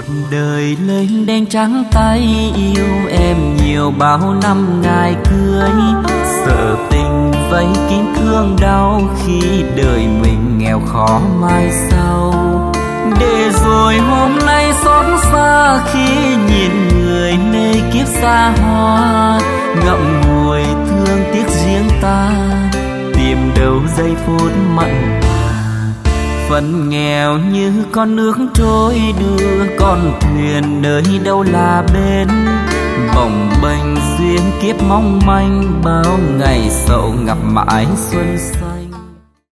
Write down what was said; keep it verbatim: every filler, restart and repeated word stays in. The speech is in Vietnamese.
một đời lên đen trắng tay yêu em nhiều bao năm ngày cưới, sợ tình vây kín thương đau khi đời mình nghèo khó mai sau. Để rồi hôm nay xót xa khi nhìn người nơi kiếp xa hoa, ngậm ngùi thương tiếc riêng ta, tìm đâu giây phút mặn phận nghèo như con nước trôi đưa, con thuyền nơi đâu là bên, bồng bềnh duyên kiếp mong manh bao ngày sầu ngập mãi xuân xa.